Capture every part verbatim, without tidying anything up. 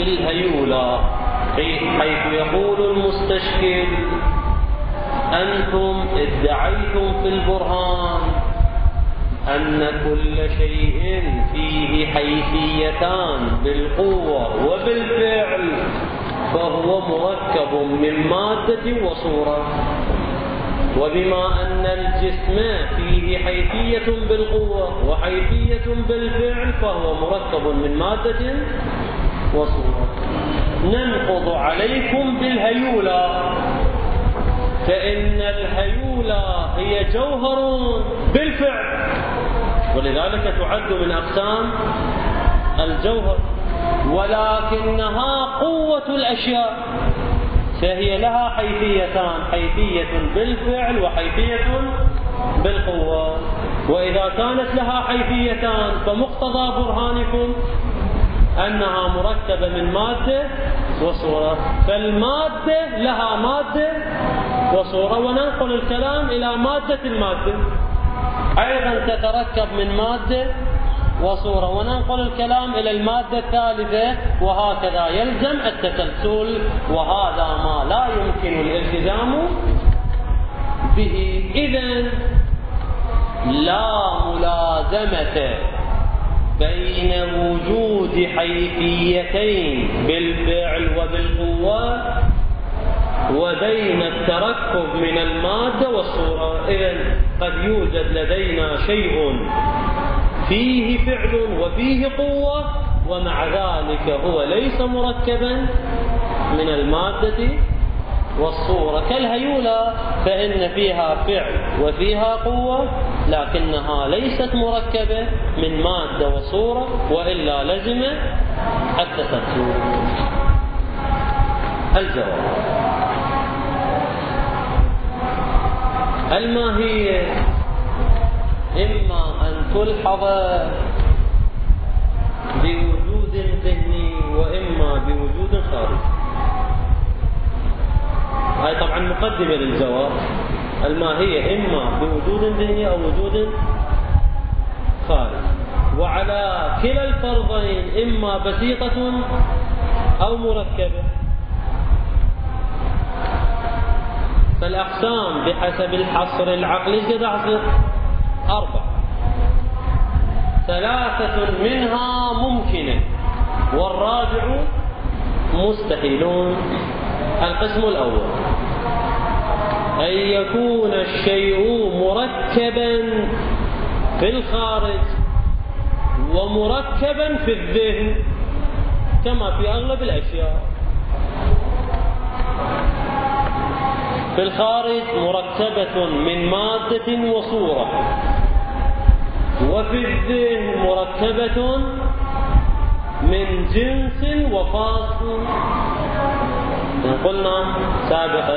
بالهيولى، حيث يقول المستشكل: أنتم ادعيتم في البرهان أن كل شيء فيه حيثيتان بالقوة وبالفعل فهو مركب من مادة وصورة، وبما أن الجسم فيه حيثية بالقوة وحيثية بالفعل فهو مركب من مادة وصورة. ننقض عليكم بالهيولى، فإن الهيولى هي جوهر بالفعل، ولذلك تعد من أقسام الجوهر، ولكنها قوة الأشياء، فهي لها حيثيتان: حيثية بالفعل وحيثية بالقوة. وإذا كانت لها حيثيتان فمقتضى برهانكم أنها مركبة من مادة وصورة، فالمادة لها مادة وصورة، وننقل الكلام إلى مادة المادة أيضا تتركب من مادة وصورة، وننقل الكلام إلى المادة الثالثة، وهكذا يلزم التسلسل، وهذا ما لا يمكن الالتزام به. إذن لا ملازمة بين وجود حيثيتين بالفعل وبالقوة وبين التركب من المادة والصورة. إذن قد يوجد لدينا شيء فيه فعل وفيه قوة ومع ذلك هو ليس مركبا من المادة والصورة، كالهيولى فإن فيها فعل وفيها قوة لكنها ليست مركبة من مادة وصورة، وإلا لزم التسلسل. الجواب: الماهية إما أن تلحظ بوجود ذهني وإما بوجود خارجي. هاي طبعا مقدمة للجواب. الماهية إما بوجود ذهني أو وجود خارجي، وعلى كلا الفرضين إما بسيطة أو مركبة. فالأقسام بحسب الحصر العقلي قد عصر أربع، ثلاثة منها ممكنة والرابع مستحيلون. القسم الأول: أن يكون الشيء مركبا في الخارج ومركبا في الذهن كما في أغلب الأشياء. في الخارج مركبة من مادة وصورة، وفي الذهن مركبة من جنس وفاصل. قلنا سابقا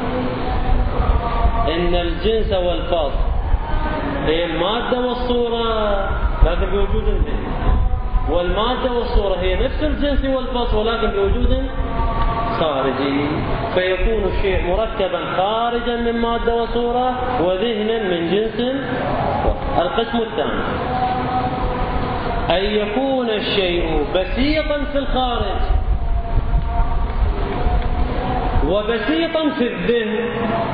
إن الجنس والفاصل هي المادة والصورة لكن بوجود الذهن، والمادة والصورة هي نفس الجنس والفاصل ولكن بوجود خارجي، فيكون الشيء مركبا خارجا من مادة وصورة وذهنا من جنس. القسم الثاني: أن يكون الشيء بسيطا في الخارج وبسيطا في الذهن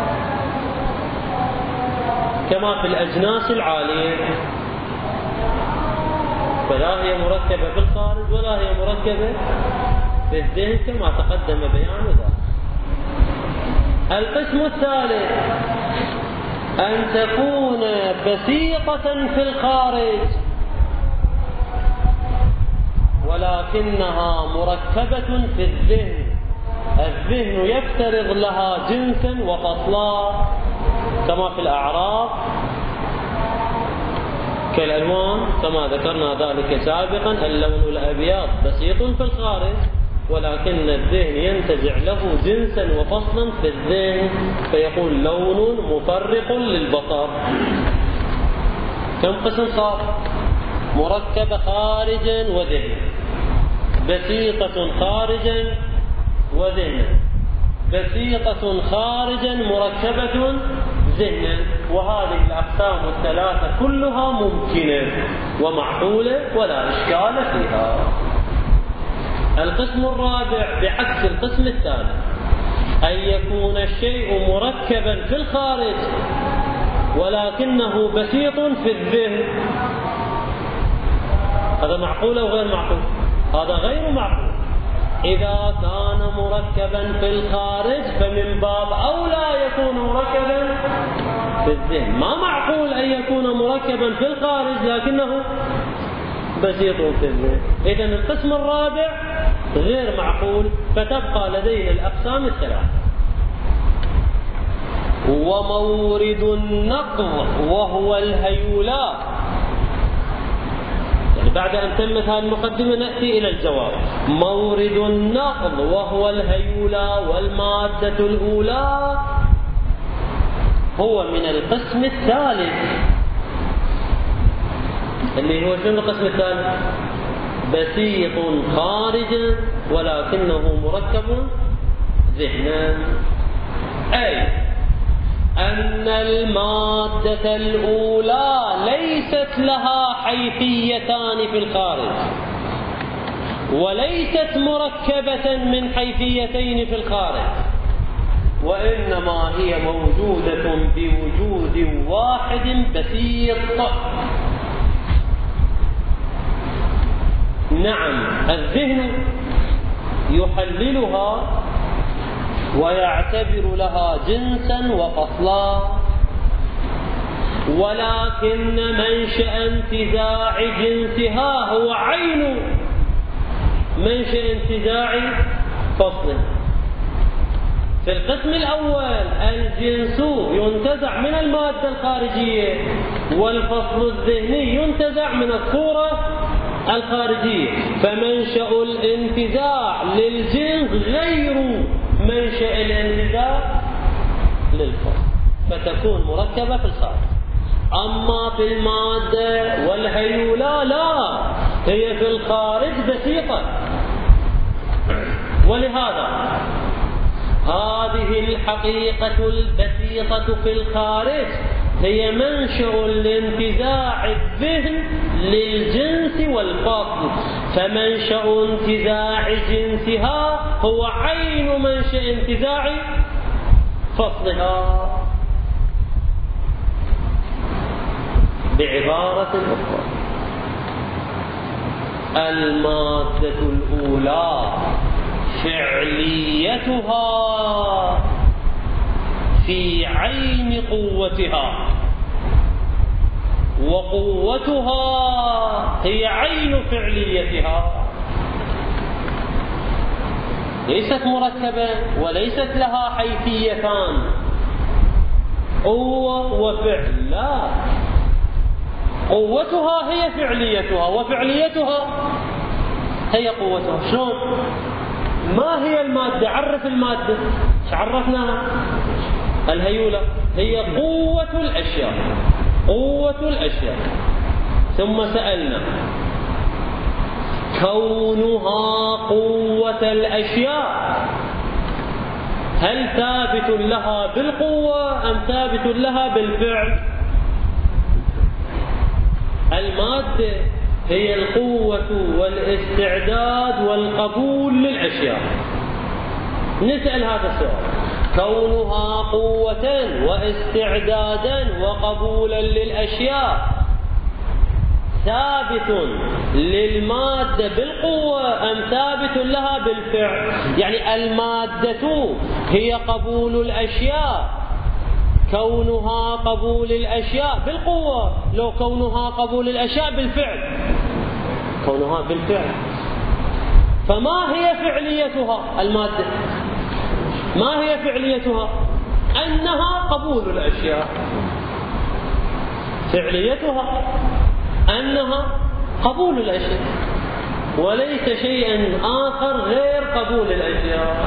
كما في الأجناس العالية، فلا هي مركبة في الخارج ولا هي مركبة في الذهن كما تقدم بيان ذلك. القسم الثالث: أن تكون بسيطة في الخارج ولكنها مركبة في الذهن، الذهن يفترض لها جنسا وفصلا كما في الأعراف كالألوان كما ذكرنا ذلك سابقا. اللون الأبيض بسيط في الخارج ولكن الذهن ينتزع له جنسا وفصلا في الذهن فيقول لون مفرق للبصر. كم قسم صار؟ مركبة خارجا وذهنا، بسيطة خارجا وذهنا، بسيطة خارجا مركبة ذهنا. وهذه الأقسام الثلاثة كلها ممكنة ومعقولة ولا إشكال فيها. القسم الرابع بعكس القسم الثالث، أن يكون الشيء مركبا في الخارج ولكنه بسيط في الذهن. هذا معقول أو غير معقول؟ هذا غير معقول. إذا كان مركبا في الخارج فمن باب أولى يكون مركبا في الذهن. ما معقول أن يكون مركبا في الخارج لكنه بسيط في الذهن. إذن القسم الرابع غير معقول، فتبقى لدينا الأقسام الثلاثة. ومورد النقض وهو الهيولاء. يعني بعد أن تمت هذه المقدمة نأتي إلى الجواب. مورد النقض وهو الهيولاء والمادة الأولى هو من القسم الثالث، اللي هو شنو القسم الثالث؟ بسيط خارجا ولكنه مركب ذهنا. أي أن المادة الأولى ليست لها حيثيتان في الخارج، وليست مركبة من حيثيتين في الخارج، وإنما هي موجودة بوجود واحد بسيط. نعم، الذهن يحللها ويعتبر لها جنسا وفصلا، ولكن منشأ انتزاع جنسها هو عين منشأ انتزاع فصله. في القسم الأول الجنس ينتزع من المادة الخارجية، والفصل الذهني ينتزع من الصورة الخارجية، فمنشأ الانتزاع للجنس غير منشأ الانتزاع للفصل، فتكون مركبة في الخارج. أما في المادة والهيولة لا، هي في الخارج بسيطة. ولهذا هذه الحقيقة البسيطة في الخارج هي منشأ الانتزاع الذهن للجنس والفصل، فمنشأ انتزاع جنسها هو عين منشأ انتزاع فصلها. بعبارة أخرى، المادة الأولى فعليتها في عين قوتها، وقوتها هي عين فعليتها، ليست مركبة وليست لها حيثيتان قوة وفعل، لا، قوتها هي فعليتها وفعليتها هي قوتها. شلون؟ ما هي المادة؟ عرف المادة. عرفناها الهيولة هي قوة الأشياء، قوة الأشياء. ثم سألنا كونها قوة الأشياء هل ثابت لها بالقوة أم ثابت لها بالفعل؟ المادة هي القوة والاستعداد والقبول للأشياء. نسأل هذا السؤال: كونها قوة واستعدادا وقبولا للأشياء ثابت للمادة بالقوة أم ثابت لها بالفعل؟ يعني المادة هي قبول الأشياء، كونها قبول الأشياء بالقوة، لو كونها قبول الأشياء بالفعل، كونها بالفعل. فما هي فعليتها المادة؟ ما هي فعليتها؟ أنها قبول الأشياء. فعليتها أنها قبول الأشياء، وليس شيئا آخر غير قبول الأشياء.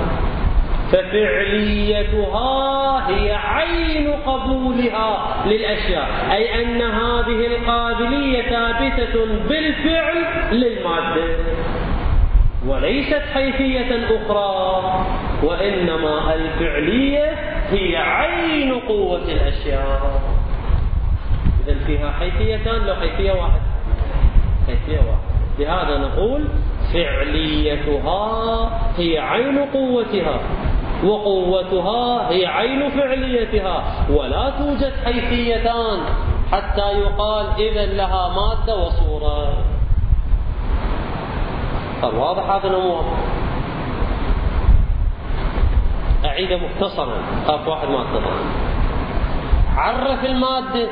ففعليتها هي عين قبولها للأشياء، أي أن هذه القابلية ثابتة بالفعل للمادة، وليست حيثية أخرى، وإنما الفعلية هي عين قوة الأشياء. إذن فيها حيثيتان، لو حيثية واحدة، حيثية واحدة. لهذا نقول فعليتها هي عين قوتها، وقوتها هي عين فعليتها، ولا توجد حيثيتان حتى يقال إذا لها مادة وصورة. طب واضح هذا الأمور؟ أعيد مختصرا، خاف واحد ما اتضح. عرف المادة: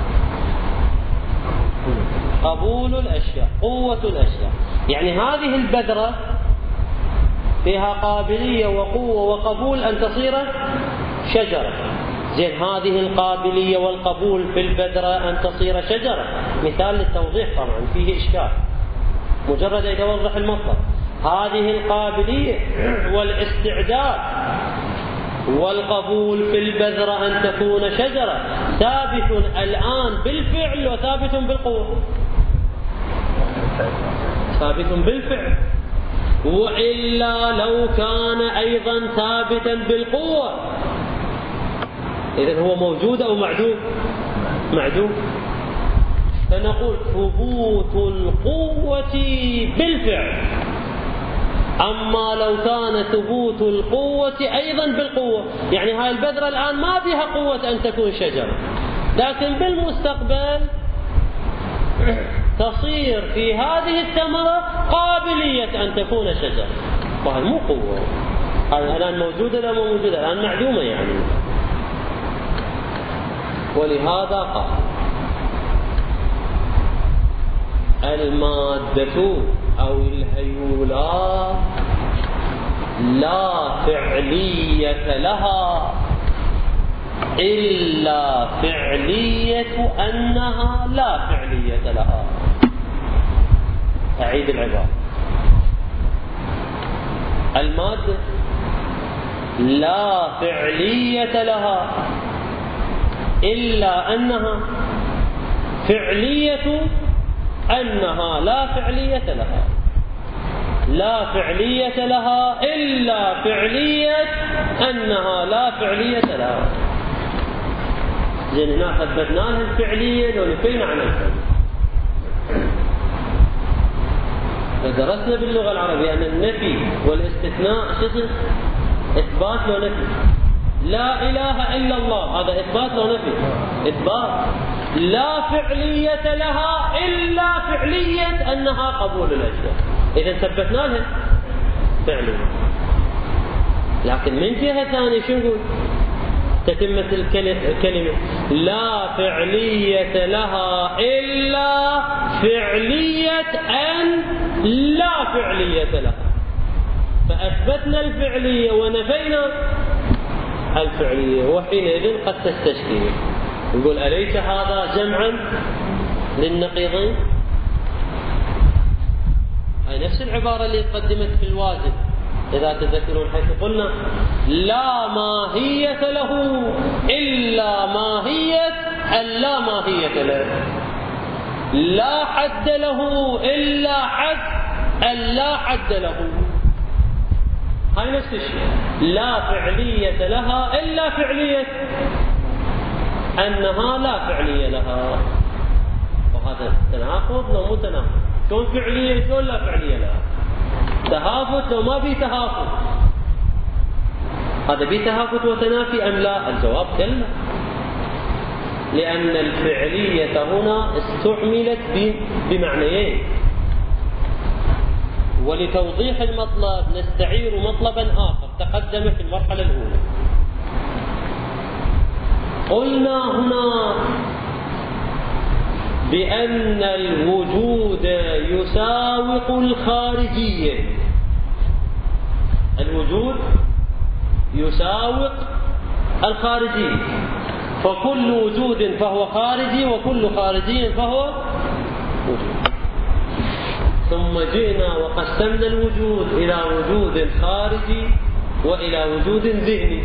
قبول الأشياء، قوة الأشياء. يعني هذه البذرة فيها قابلية وقوة وقبول أن تصير شجرة. زين، هذه القابلية والقبول في البذرة أن تصير شجرة مثال للتوضيح، طبعا فيه إشكال، مجرد أن يوضح المطلب. هذه القابلية والاستعداد والقبول في البذرة أن تكون شجرة ثابت الآن بالفعل وثابت بالقوة. ثابت بالفعل، وإلا لو كان أيضا ثابتا بالقوة إذن هو موجود أو معدوم؟ معدوم. فنقول ثبوت القوة بالفعل. أما لو كان ثبوت القوة أيضا بالقوة، يعني هاي البذرة الآن ما بها قوة أن تكون شجرة، لكن بالمستقبل تصير في هذه الثمرة قابلية أن تكون شجرة، وهي مو قوة. هذا الآن موجودة لا مو موجودة، الآن معدومة يعني. ولهذا قال المادة أو الهيولات لا فعلية لها إلا فعلية أنها لا فعلية لها. أعيد العبارة: المادة لا فعلية لها إلا أنها فعلية أنها لا فعلية لها. لا فعلية لها إلا فعلية أنها لا فعلية لها. زين، هنا ثبتنا لها الفعلية ونفينا عن الفعلية. فدرسنا باللغة العربية أن النفي والاستثناء شخص إثبات لو نفي. لا إله إلا الله هذا إثبات لو نفي؟ إثبات. لا فعلية لها إلا فعلية أنها قبول الأشياء، إذا ثبتنا لها فعلية. لكن من جهة ثانية شو نقول؟ تتمة الكلمة لا فعلية لها إلا فعلية أن لا فعلية لها. فأثبتنا الفعلية ونفينا الفعلية، وحينئذ قد تستشكل. يقول أليس هذا جمعا للنقيضين؟ هاي نفس العبارة اللي قدمت في الواجب إذا تذكرون، حيث قلنا لا ماهية له إلا ماهية اللا ماهية له، لا حد له إلا حد اللا حد له. هاي نفس الشيء، لا فعلية لها إلا فعلية أنها لا فعلية لها. وهذا تناقض لو مو تناقض؟ شلون فعلية شلون لا فعلية لها؟ تهافت لو ما في تهافت؟ هذا في تهافت وتنافي أم لا؟ الجواب كلا، لأن الفعلية هنا استعملت بمعنيين. ولتوضيح المطلب نستعير مطلبا آخر تقدم في المرحلة الأولى. قلنا هنا بأن الوجود يساوق الخارجية. الوجود يساوق الخارجية، فكل وجود فهو خارجي وكل خارجي فهو وجود. ثم جئنا وقسمنا الوجود إلى وجود خارجي وإلى وجود ذهني.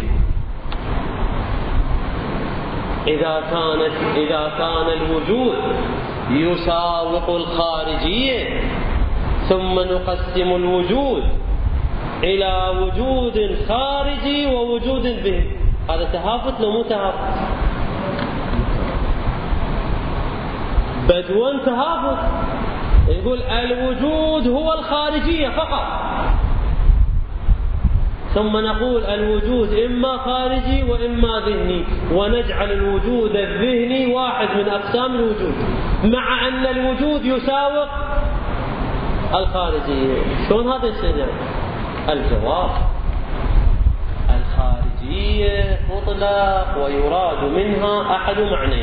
إذا كانت إذا كان الوجود يساوق الخارجية ثم نقسم الوجود إلى وجود خارجي ووجود ذهني، هذا تهافت لو مو تهافت؟ بدون تهافت، يقول الوجود هو الخارجية فقط، ثم نقول الوجود إما خارجي وإما ذهني، ونجعل الوجود الذهني واحد من أقسام الوجود، مع أن الوجود يساوق الخارجية. شلون هذا يصير؟ الجواب الخارجية مطلق ويراد منها أحد معنيين.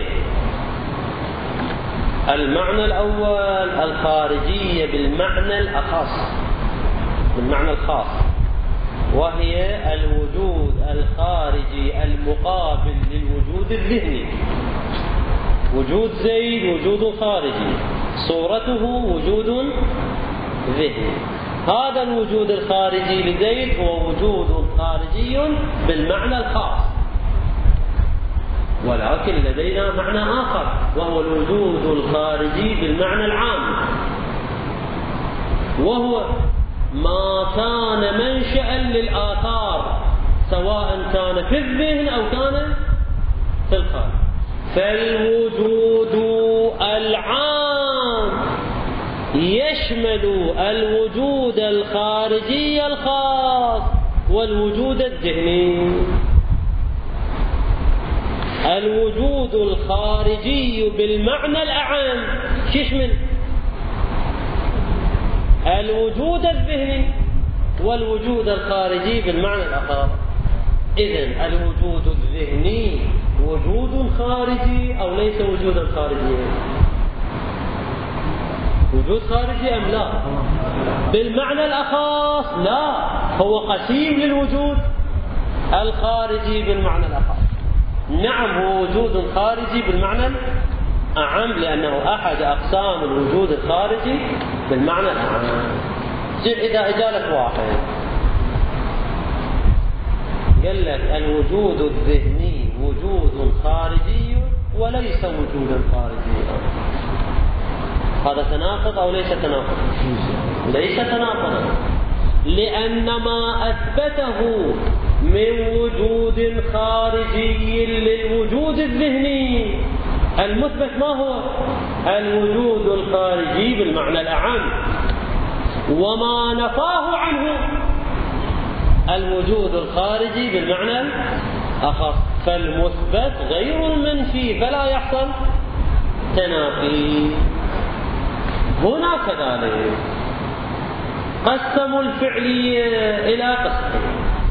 المعنى الأول الخارجية بالمعنى الأخص، بالمعنى الخاص، وهي الوجود الخارجي المقابل للوجود الذهني. وجود زيد وجود خارجي، صورته وجود ذهني. هذا الوجود الخارجي لزيد هو وجود خارجي بالمعنى الخاص، ولكن لدينا معنى آخر وهو الوجود الخارجي بالمعنى العام، وهو ما كان منشأ للآثار سواء كان في الذهن أو كان في الخارج. فالوجود العام يشمل الوجود الخارجي الخاص والوجود الذهني. الوجود الخارجي بالمعنى الأعم يشمل الوجود الذهني والوجود الخارجي بالمعنى الآخر. إذن الوجود الذهني وجود خارجي أو ليس وجودا خارجيا؟ وجود خارجي أم لا؟ بالمعنى الأخص لا، هو قسيم للوجود الخارجي بالمعنى الأخص. نعم هو وجود خارجي بالمعنى الأعم لأنه أحد أقسام الوجود الخارجي بالمعنى الأعم. إذا إجالك واحد قال لك الوجود الذهني وجود خارجي وليس وجودا خارجيا، هذا تناقض أو ليس تناقض؟ ليس تناقضا، لأن ما أثبته من وجود خارجي للوجود الذهني المثبت ما هو؟ الوجود الخارجي بالمعنى الأعم، وما نفاه عنه الوجود الخارجي بالمعنى الأخص، فالمثبت غير المنفي فلا يحصل تنافي. هنا كذلك قسموا الفعلية إلى قسمين: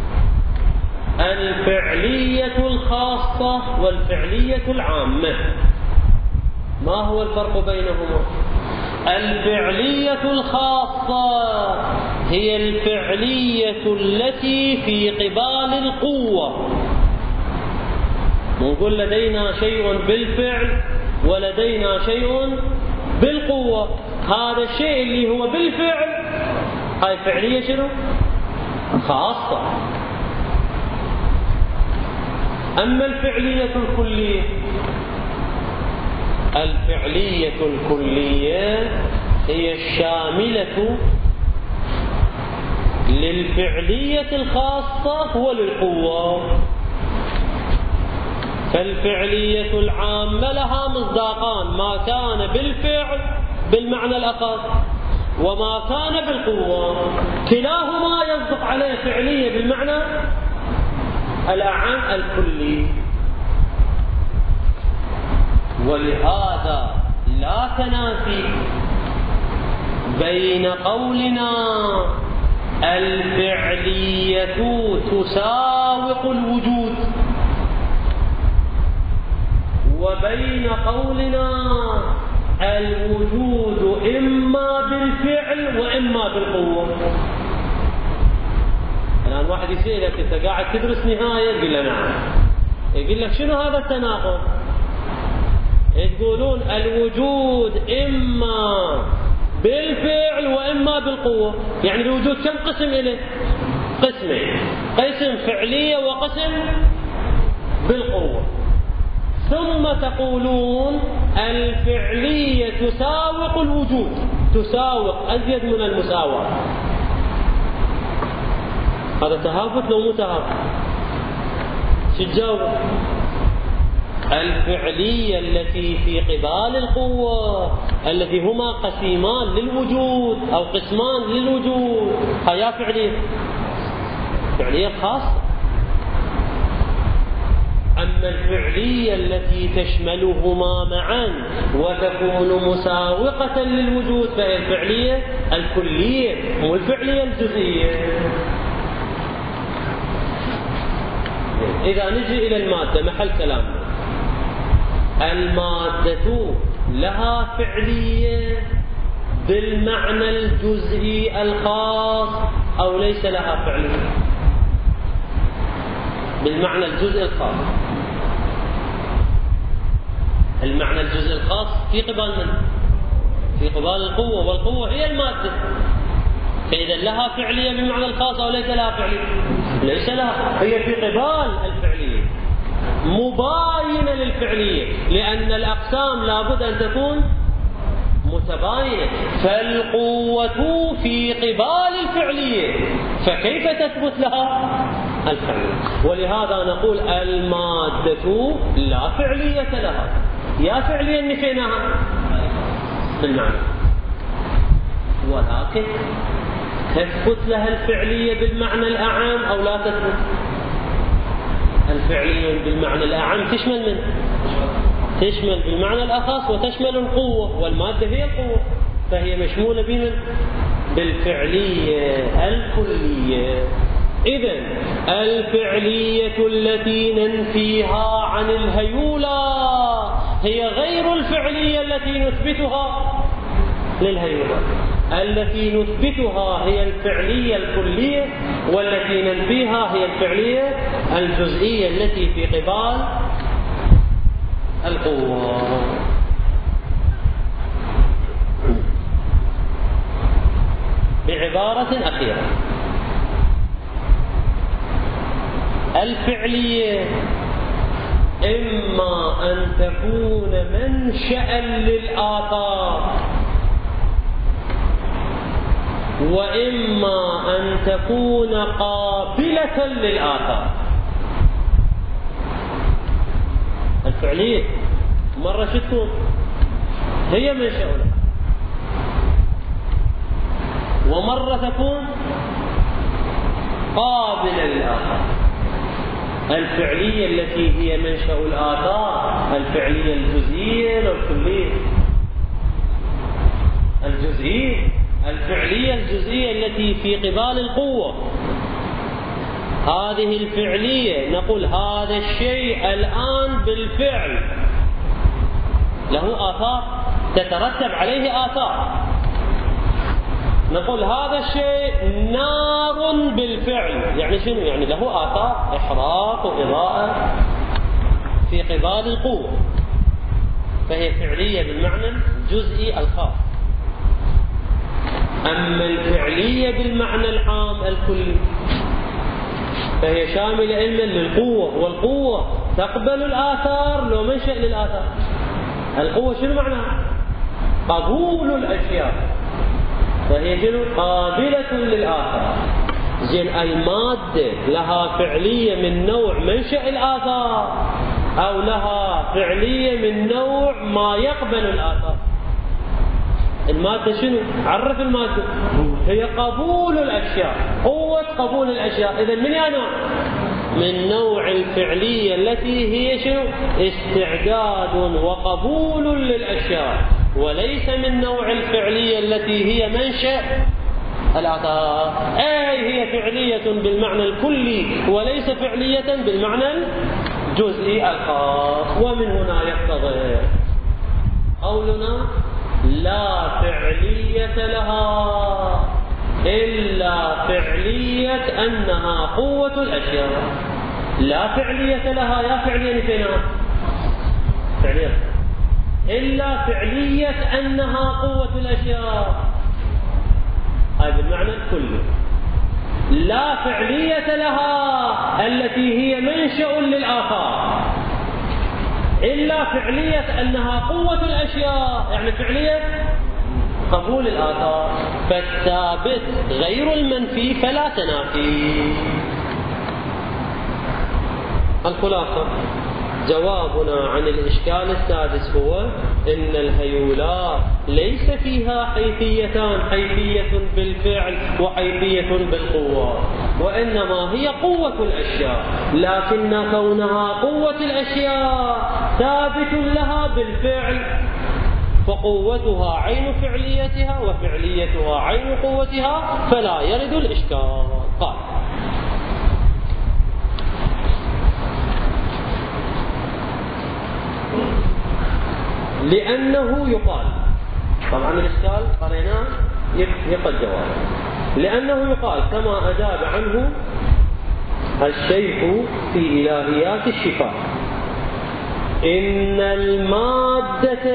الفعلية الخاصة والفعلية العامة. ما هو الفرق بينهما؟ الفعلية الخاصة هي الفعلية التي في قبال القوة. نقول لدينا شيء بالفعل ولدينا شيء بالقوة. هذا الشيء اللي هو بالفعل هاي فعلية شنو؟ خاصة. أما الفعلية الكلية، الفعلية الكلية هي الشاملة للفعلية الخاصة وللقوة. فالفعلية العامة لها مصداقان: ما كان بالفعل بالمعنى الأخص وما كان بالقوة، كلاهما يصدق عليه فعلية بالمعنى الأعم الكلي. ولهذا لا تنافي بين قولنا الفعلية تساوق الوجود وبين قولنا الوجود إما بالفعل وإما بالقوة. الآن واحد يسألك أنت قاعد تدرس نهاية، يقول له نعم، يقول لك شنو هذا التناقض؟ تقولون الوجود إما بالفعل وإما بالقوة، يعني الوجود كم قسم إليه؟ قسمين: قسم فعلية وقسم بالقوة. ثم تقولون الفعلية تساوق الوجود، تساوق أزيد من المساواة. هذا تهافت لو مو تهافت؟ شو تجاوب؟ الفعلية التي في قبال القوة التي هما قسيمان للوجود أو قسمان للوجود، هيا فعلية فعلية خاصة. أما الفعلية التي تشملهما معا وتكون مساوقة للوجود فهي الفعلية الكلية مو الفعلية الجزئية. إذا نجي إلى المادة محل كلامنا، المادة لها فعلية بالمعنى الجزئي الخاص أو ليس لها فعلية بالمعنى الجزئي الخاص؟ المعنى الجزئي الخاص في قبال من؟ في قبال القوة، والقوة هي المادة، فإذا لها فعلية بالمعنى الخاص أو ليس لها فعلية؟ ليس لها، هي في قبال الفعلية مباينة للفعلية، لأن الأقسام لابد أن تكون متباينة، فالقوة في قبال الفعلية فكيف تثبت لها الفعلية؟ ولهذا نقول المادة لا فعلية لها. يا فعلية نفيناها بالمعنى، ولكن تثبت لها الفعلية بالمعنى الأعم أو لا تثبت؟ الفعلية بالمعنى الأعم تشمل من؟ تشمل بالمعنى الأخص وتشمل القوة، والمادة هي القوة، فهي مشمولة بمن؟ بالفعلية الكلية. إذن الفعلية التي ننفيها عن الهيولى هي غير الفعلية التي نثبتها للهيولى. التي نثبتها هي الفعلية الكلية، والتي ننفيها هي الفعلية الجزئية التي في قبال القوة. بعبارة أخيرة، الفعلية إما أن تكون منشأ للآثار، وإما أن تكون قابلة للآثار. الفعلية مرة شتكون هي منشأ لها، ومرة تكون قابلة للآثار. الفعلية التي هي منشأ الآثار الفعلية الجزئية أو الكلية؟ الجزئية. الفعلية الجزئية التي في قبال القوة، هذه الفعلية نقول هذا الشيء الآن بالفعل له آثار تترتب عليه آثار، نقول هذا الشيء نار بالفعل، يعني شنو؟ يعني له آثار إحراق وإضاءة في قبال القوة، فهي فعلية بالمعنى الجزئي الخاص. أما الفعلية بالمعنى العام الكلي فهي شاملة إما للقوة، والقوة تقبل الآثار لو منشأ للآثار. القوة شنو معناها؟ قبول الأشياء، فهي شنو؟ قابلة للآثار. زين المادة لها فعلية من نوع منشأ الآثار أو لها فعلية من نوع ما يقبل الآثار؟ المادة شنو؟ عرف المادة، هي قبول الأشياء، قوة قبول الأشياء. إذا من أي نوع؟ من نوع الفعلية التي هي شنو؟ استعداد وقبول للأشياء، وليس من نوع الفعلية التي هي منشأ الآثار. أي هي فعلية بالمعنى الكلي وليس فعلية بالمعنى الجزئي الخاص. ومن هنا يقتضي قولنا لا فعلية لها إلا فعلية أنها قوة الأشياء. لا فعلية لها، يا فعلية نفيناها فعلية إلا فعلية أنها قوة الأشياء، هذا بالمعنى الكلي. لا فعلية لها التي هي منشأ للآثار إلا فعلية أنها قوة الأشياء، يعني فعلية قبول الآثار. فالثابت غير المنفي فلا تنافي. الخلاصة جوابنا عن الإشكال السادس هو إن الهيولات ليس فيها حيثيتان، حيثية بالفعل وحيثية بالقوة، وإنما هي قوة الأشياء، لكن كونها قوة الأشياء ثابت لها بالفعل، فقوتها عين فعليتها وفعليتها عين قوتها، فلا يرد الإشكال. قال: لأنه يقال، طبعا الإشكال قريناه يقل جواب، لأنه يقال كما أجاب عنه الشيخ في إلهيات الشفاء: إن المادة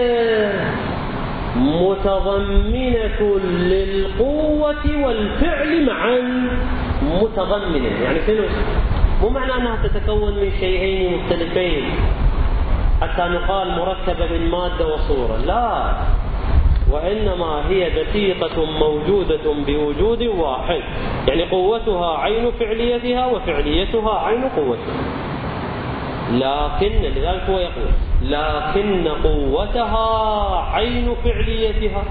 متضمنة للقوة والفعل معا. متضمنة يعني شنو؟ مو معنى أنها تتكون من شيئين مختلفين حتى نقال مركبة من مادة وصورة، لا، وإنما هي دقيقة موجودة بوجود واحد، يعني قوتها عين فعليتها وفعليتها عين قوتها، لكن لذلك هو يقول: لكن قوتها عين فعليتها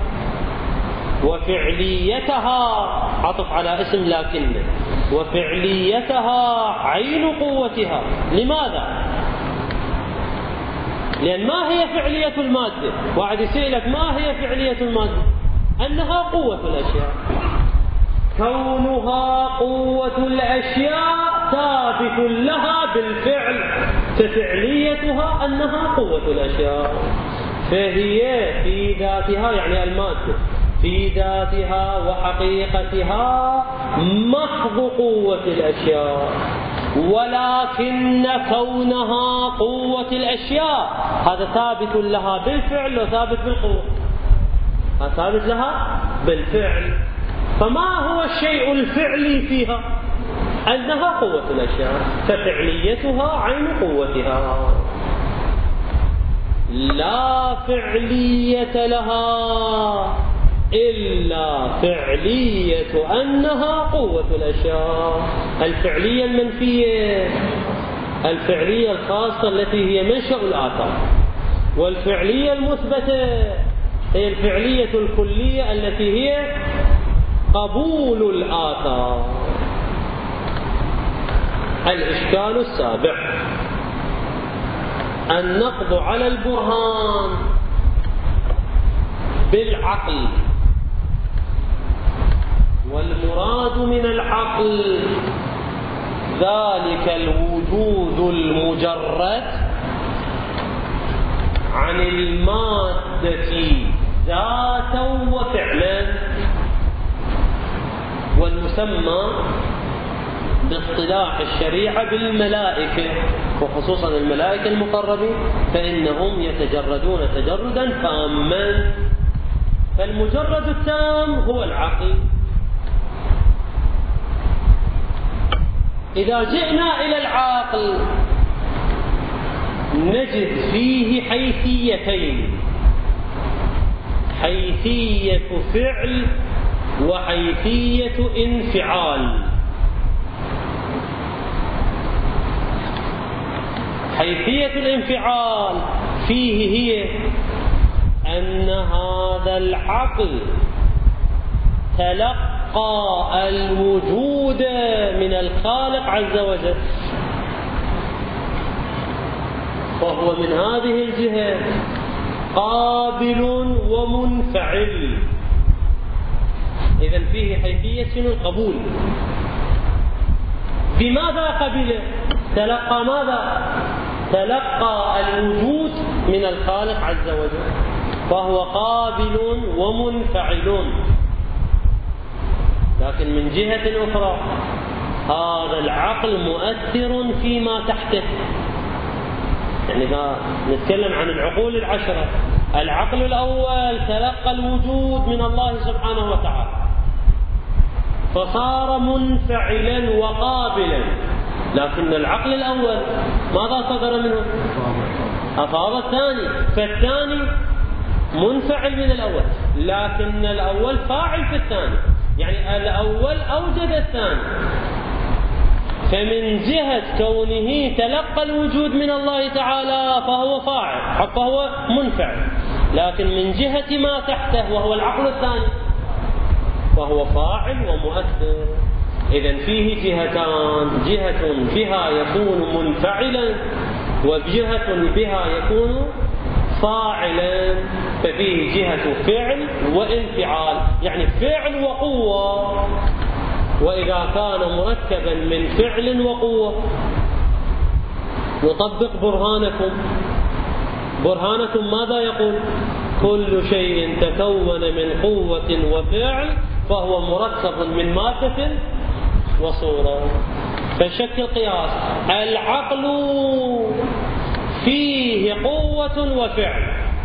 وفعليتها، عطف على اسم لكن، وفعليتها عين قوتها. لماذا؟ لأن ما هي فعلية المادة؟ واحد يسألك ما هي فعلية المادة؟ أنها قوة الأشياء، كونها قوة الأشياء ثابت لها بالفعل، ففعليتها أنها قوة الأشياء، فهي في ذاتها يعني المادة في ذاتها وحقيقتها محض قوة الأشياء، ولكن كونها قوة الأشياء هذا ثابت لها بالفعل وثابت بالقوة، هذا ثابت لها بالفعل. فما هو الشيء الفعلي فيها؟ أنها قوة الأشياء، ففعليتها عين قوتها، لا فعلية لها إلا فعلية أنها قوة الأشياء. الفعلية المنفية، الفعلية الخاصة التي هي منشأ الآثار، والفعلية المثبتة هي الفعلية الكلية التي هي قبول الآثار. الإشكال السابع: النقض على البرهان بالعقل، والمراد من العقل ذلك الوجود المجرد عن المادة ذاتا وفعلا، والمسمى باصطلاح الشريعة بالملائكة، وخصوصا الملائكة المقربين، فإنهم يتجردون تجردا تاما، فالمجرد التام هو العقل. إذا جئنا إلى العقل نجد فيه حيثيتين: حيثية فعل وحيثية انفعال. حيثية الانفعال فيه هي أن هذا العقل تلقى الوجود من الخالق عز وجل، وهو من هذه الجهة قابل ومنفعل. إذن فيه حيثية شنو؟ القبول. بماذا قبل؟ تلقى ماذا؟ تلقى الوجود من الخالق عز وجل، فهو قابل ومنفعل. لكن من جهة أخرى هذا العقل مؤثر فيما تحته. يعني نتكلم عن العقول العشرة، العقل الأول تلقى الوجود من الله سبحانه وتعالى فصار منفعلا وقابلا، لكن العقل الأول ماذا صدر منه؟ أفاض الثاني، فالثاني منفعل من الأول، لكن الأول فاعل في الثاني، يعني الأول أوجد الثاني، فمن جهة كونه تلقى الوجود من الله تعالى فهو فاعل، فهو منفعل، لكن من جهة ما تحته وهو العقل الثاني فهو فاعل ومؤثر. إذن فيه جهتان، جهة بها يكون منفعلا وجهة بها يكون فاعلا، ففيه جهة فعل وانفعال، يعني فعل وقوة. وإذا كان مركبا من فعل وقوة نطبق برهانكم. برهانكم ماذا يقول؟ كل شيء تكون من قوة وفعل فهو مركب من مادة وصورة. فشكل قياس العقل فيه قوة وفعل،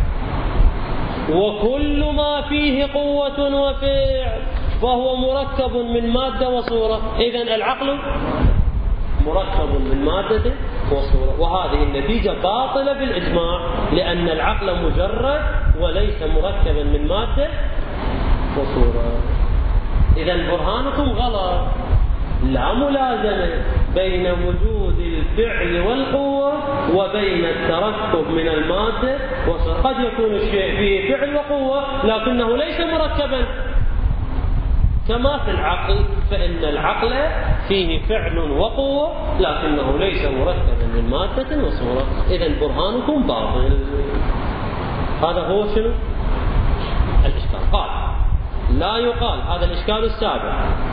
وكل ما فيه قوة وفعل فهو مركب من مادة وصورة. إذن العقل مركب من مادة وصورة، وهذه النتيجة باطلة بالإجماع، لأن العقل مجرد وليس مركبا من مادة وصورة. إذن برهانكم غلط، لا ملازمة بين وجود الفعل والقوة وبين التركب من المادة والصورة. قد يكون الشيء فيه فعل وقوة لكنه ليس مركبا كما في العقل، فإن العقل فيه فعل وقوة لكنه ليس مركبا من مادة وصورة. إذن برهانكم باطل. هذا هو شنو الإشكال. قال لا يقال، هذا الإشكال السابع،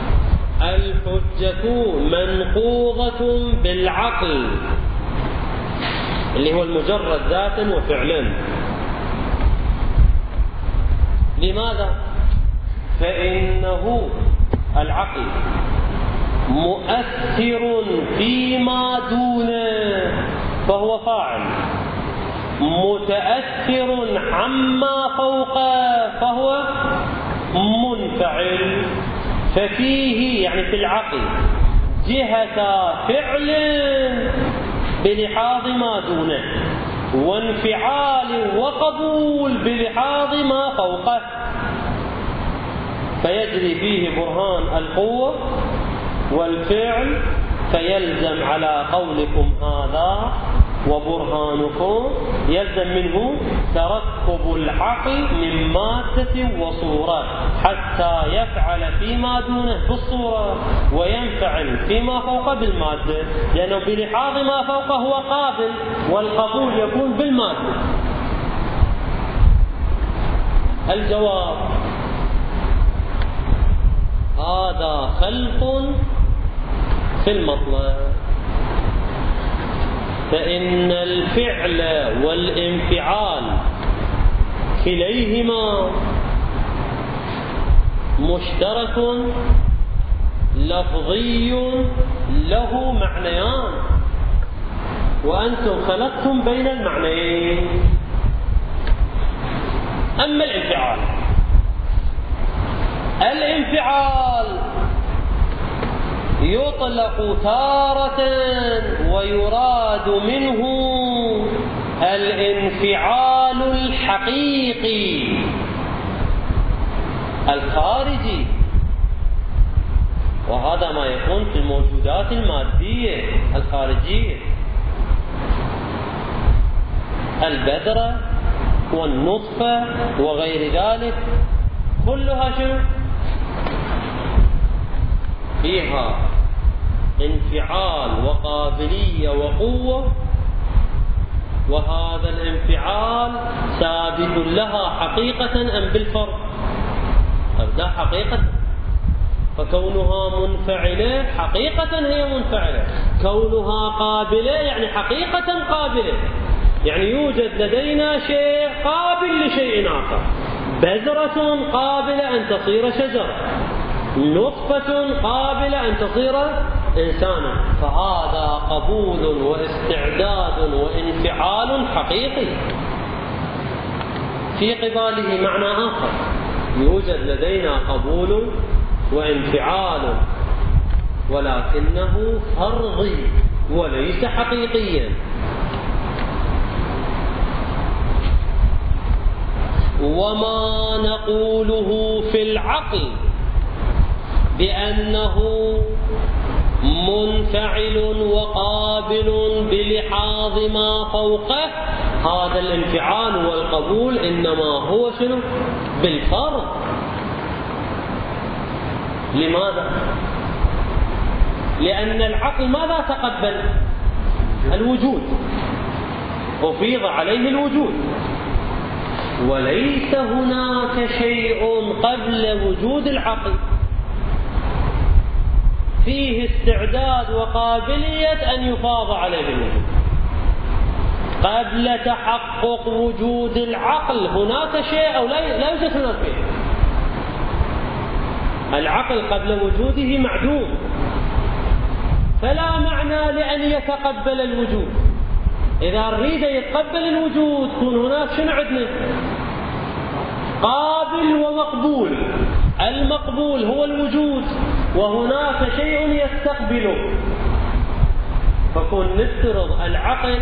الحجة منقوضة بالعقل اللي هو المجرد ذاتا وفعلا. لماذا؟ فإنه العقل مؤثر فيما دونه فهو فاعل، متأثر عما فوقه فهو منفعل. ففيه يعني في العقل جهة فعل بلحاظ ما دونه، وانفعال وقبول بلحاظ ما فوقه، فيجري فيه برهان القوة والفعل، فيلزم على قولكم هذا وبرهانكم يلزم منه تركب العقل من مادة وصورة حتى يفعل فيما دونه بالصورة وينفعل فيما فوقه بالمادة، لأنه بلحاظ ما فوقه هو قابل، والقبول يكون بالمادة. الجواب هذا خلط في المطلب، فإن الفعل والانفعال كليهما مشترك لفظي له معنيان، وأنتم خلطتم بين المعنيين. أما الانفعال الانفعال يطلق تارة ويراد منه الانفعال الحقيقي الخارجي، وهذا ما يكون في الموجودات المادية الخارجية، البذرة والنطفة وغير ذلك، كلها شنو؟ فيها انفعال وقابلية وقوة، وهذا الانفعال ثابت لها حقيقة أم بالفرض؟ لا حقيقة، فكونها منفعلة حقيقة هي منفعلة، كونها قابلة يعني حقيقة قابلة، يعني يوجد لدينا شيء قابل لشيء آخر، بذرة قابلة أن تصير شجرة، نطفة قابلة أن تصير إنسانا، فهذا قبول واستعداد وانفعال حقيقي. في قباله معنى آخر، يوجد لدينا قبول وانفعال ولكنه فرضي وليس حقيقيا. وما نقوله في العقل بأنه منفعل وقابل بلحاظ ما فوقه، هذا الانفعال والقبول إنما هو شنو؟ بالفرض. لماذا؟ لأن العقل ماذا تقبل؟ الوجود، أفيض عليه الوجود، وليس هناك شيء قبل وجود العقل فيه استعداد وقابلية أن يفاض عليه الوجود. قبل تحقق وجود العقل هناك شيء أو لا يوجد هناك شيء. العقل قبل وجوده معدوم، فلا معنى لأن يتقبل الوجود. إذا أريد يتقبل الوجود كون هناك شنو عندنا؟ قابل ومقبول. المقبول هو الوجود، وهناك شيء يستقبله، فكون نفترض العقل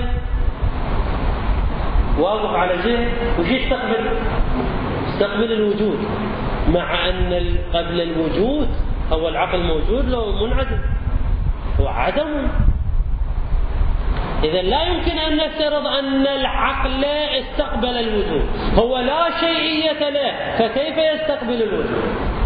واقف على جهة وش يستقبل؟ يستقبل الوجود، مع أن قبل الوجود هو العقل موجود لو منعدم، هو عدم. إذا لا يمكن أن نفترض أن العقل استقبل الوجود، هو لا شيئية له، فكيف يستقبل الوجود؟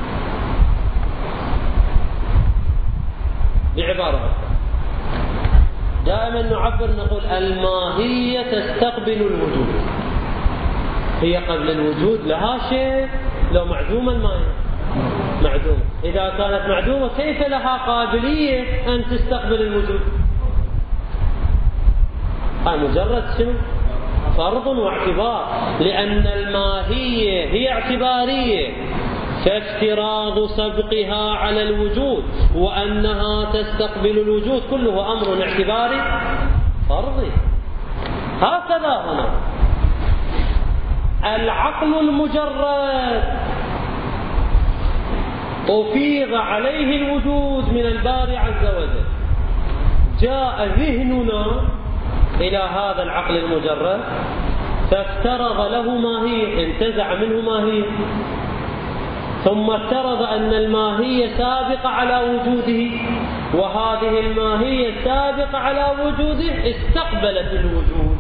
بعبارة دائما نعبر نقول الماهية تستقبل الوجود، هي قبل الوجود لها شيء، لو معدومة الماهية معدومة، إذا كانت معدومة كيف لها قابلية أن تستقبل الوجود؟ هاي مجرد شنو؟ فرض واعتبار، لأن الماهية هي اعتبارية، فافتراض سبقها على الوجود وأنها تستقبل الوجود كله أمر اعتباري فرضي. هكذا هنا العقل المجرد أفيض عليه الوجود من الباري عز وجل، جاء ذهننا إلى هذا العقل المجرد فافترض له ماهية، انتزع منه ماهية، ثم افترض أن الماهية سابقة على وجوده، وهذه الماهية سابقة على وجوده استقبلت الوجود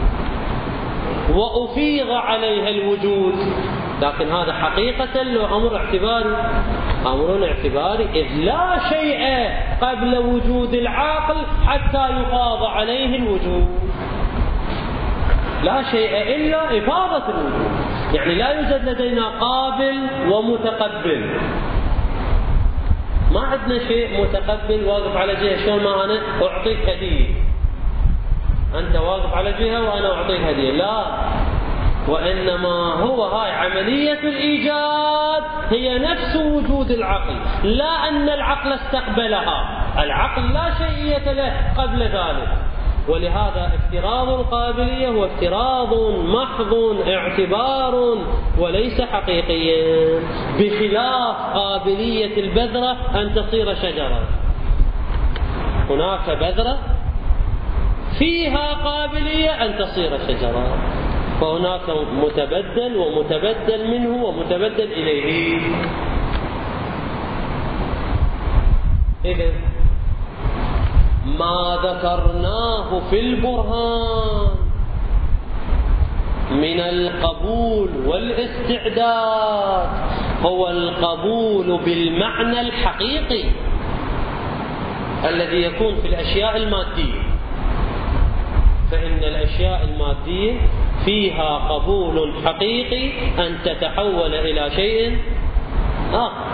وأفيض عليها الوجود، لكن هذا حقيقة له أمر اعتباري، أمر اعتباري، إذ لا شيء قبل وجود العاقل حتى يفاض عليه الوجود، لا شيء إلا إفاضة الوجود، يعني لا يوجد لدينا قابل ومتقبل، ما عندنا شيء متقبل واقف على جهة، شلون ما أنا أعطيك هدية، أنت واقف على جهة وأنا أعطيك هدية، لا، وإنما هو هاي عملية الإيجاد هي نفس وجود العقل، لا أن العقل استقبلها، العقل لا شيئية له قبل ذلك، ولهذا افتراض القابلية هو افتراض محض اعتبار وليس حقيقيا، بخلاف قابلية البذرة أن تصير شجرة. هناك بذرة فيها قابلية أن تصير شجرة، فهناك متبدل ومتبدل منه ومتبدل إليه. إذن ما ذكرناه في البرهان من القبول والاستعداد هو القبول بالمعنى الحقيقي الذي يكون في الأشياء المادية، فإن الأشياء المادية فيها قبول حقيقي أن تتحول إلى شيء آخر.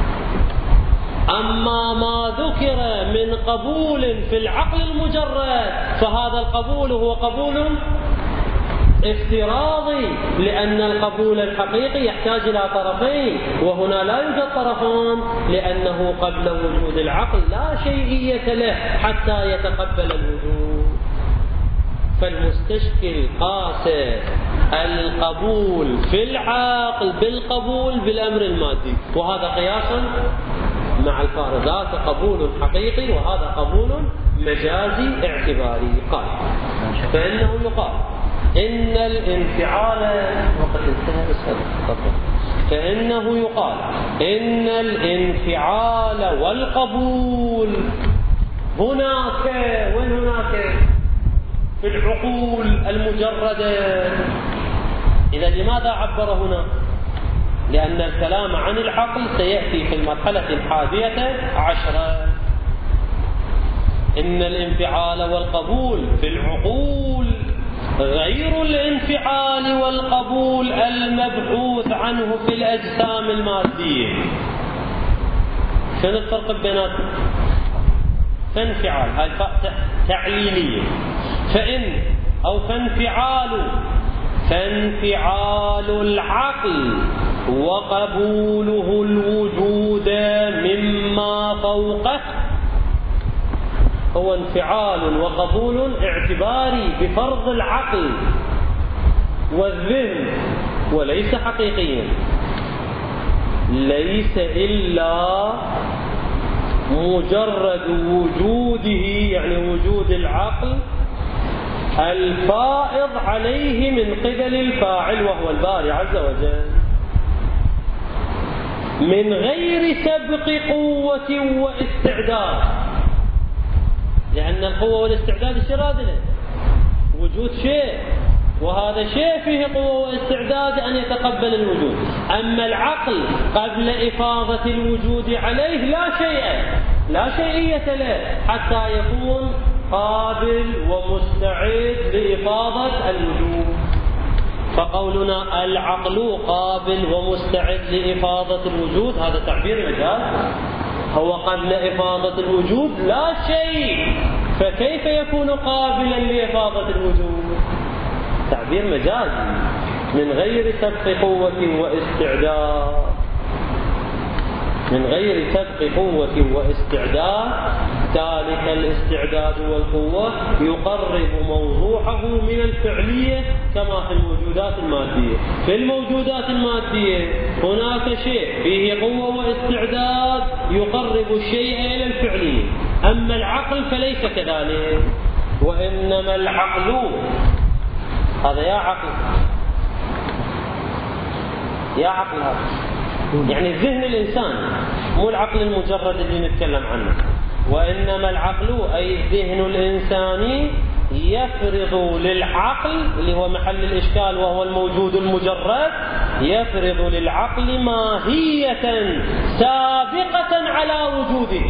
أما ما ذكر من قبول في العقل المجرد فهذا القبول هو قبول افتراضي، لأن القبول الحقيقي يحتاج إلى طرفين، وهنا لا يوجد طرفان، لأنه قبل وجود العقل لا شيئية له حتى يتقبل الوجود. فالمستشكل قاس القبول في العقل بالقبول بالأمر المادي، وهذا قياس مع الفارق، ذاك قبول حقيقي وهذا قبول مجازي اعتباري. قال فإنه يقال إن الانفعال وقد انتهى بس فإنه يقال إن الانفعال والقبول هناك، وين هناك؟ في العقول المجردة. إذا لماذا عبر هنا؟ لأن الكلام عن العقل سيأتي في المرحلة الحادية عشرة. إن الانفعال والقبول في العقول غير الانفعال والقبول المبحوث عنه في الأجسام المادية. شنو الفرق بيناتهم؟ فانفعال هاي تعليلية، فإن أو فانفعال فانفعال العقل وقبوله الوجود مما فوقه هو انفعال وقبول اعتباري بفرض العقل والذهن، وليس حقيقيا، ليس إلا مجرد وجوده، يعني وجود العقل الفائض عليه من قبل الفاعل وهو الباري عز وجل، من غير سبق قوة واستعداد. لأن القوة والاستعداد الشرادلة وجود شيء، وهذا شيء فيه قوة واستعداد أن يتقبل الوجود. أما العقل قبل إفاضة الوجود عليه لا شيء، لا شيئية له حتى يكون قابل ومستعد لإفاضة الوجود. فقولنا العقل قابل ومستعد لإفاضة الوجود هذا تعبير مجاز، هو قبل إفاضة الوجود لا شيء، فكيف يكون قابلا لإفاضة الوجود؟ تعبير مجازي من غير سبق قوة واستعداد، من غير سبق قوة واستعداد. ذلك الاستعداد والقوة يقرب موضوعه من الفعلية كما في الموجودات المادية. في الموجودات المادية هناك شيء فيه قوة واستعداد يقرب الشيء إلى الفعلية، أما العقل فليس كذلك. وإنما العقل هذا يا عقل يا عقل هذا يعني ذهن الإنسان، مو العقل المجرد اللي نتكلم عنه. وإنما العقل أي الذهن الإنساني يفرض للعقل، اللي هو محل الإشكال وهو الموجود المجرد، يفرض للعقل ماهية سابقة على وجوده،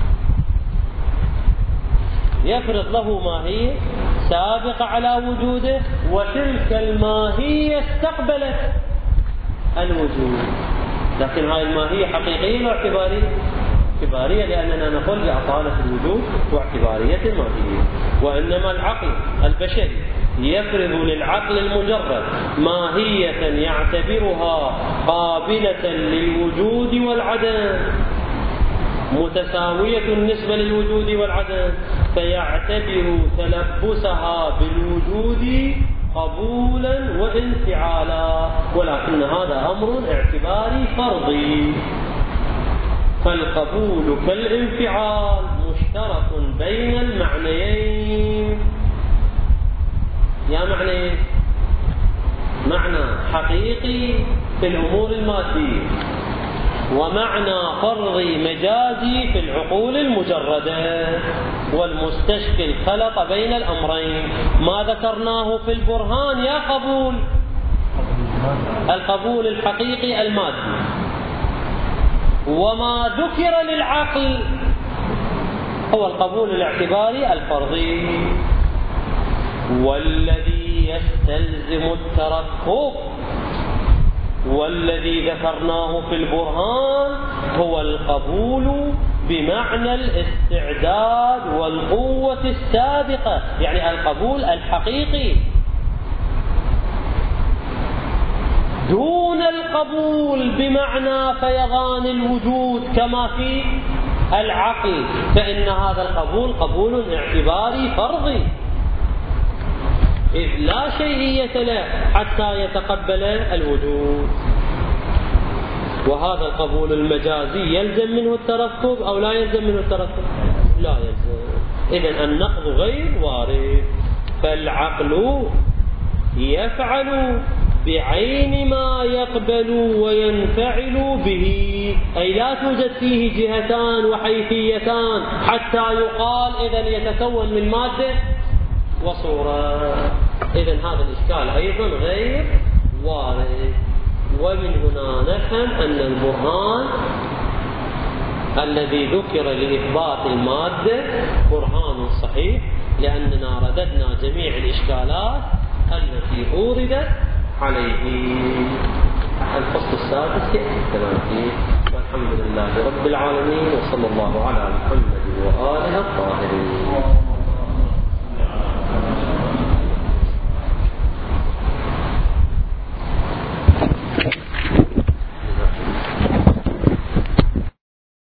يفرض له ماهية سابقة على وجوده، وتلك الماهية استقبلت الوجود. لكن هاي الماهية حقيقية ولا اعتبارية؟ اعتبارية، لأننا نقول بأصالة الوجود واعتبارية الماهية. وإنما العقل البشري يفرض للعقل المجرد ماهية يعتبرها قابلة للوجود والعدم، متساوية النسبة للوجود والعدم، فيعتبر تلبسها بالوجود قبولا وانفعالا، ولكن هذا أمر اعتباري فرضي. فالقبول كالانفعال مشترك بين المعنيين. يا معنى معنى حقيقي في الأمور المادية، ومعنى فرضي مجازي في العقول المجردة. والمستشكل خلط بين الأمرين. ما ذكرناه في البرهان يا قبول القبول الحقيقي المادي، وما ذكر للعقل هو القبول الاعتباري الفرضي. والذي يستلزم التركب والذي ذكرناه في البرهان هو القبول بمعنى الاستعداد والقوة السابقة، يعني القبول الحقيقي، دون القبول بمعنى فيضان الوجود كما في العقل، فإن هذا القبول قبول اعتباري فرضي، إذ لا شيئية له حتى يتقبل الوجود. وهذا القبول المجازي يلزم منه التركب أو لا يلزم منه التركب؟ لا يلزم. إذن النقض غير وارد. فالعقل يفعل بعين ما يقبل وينفعل به، أي لا توجد فيه جهتان وحيثيتان حتى يقال إذن يتكون من مادة وصورة. إذن هذا الإشكال أيضا غير وارد. ومن هنا نفهم أن البرهان الذي ذكر لإثبات المادة برهان صحيح، لأننا رددنا جميع الإشكالات التي أوردت عليه. الفصل السادس يأتي الكلام فيه، والحمد لله رب العالمين، وصلى الله على محمد وآله الطاهرين.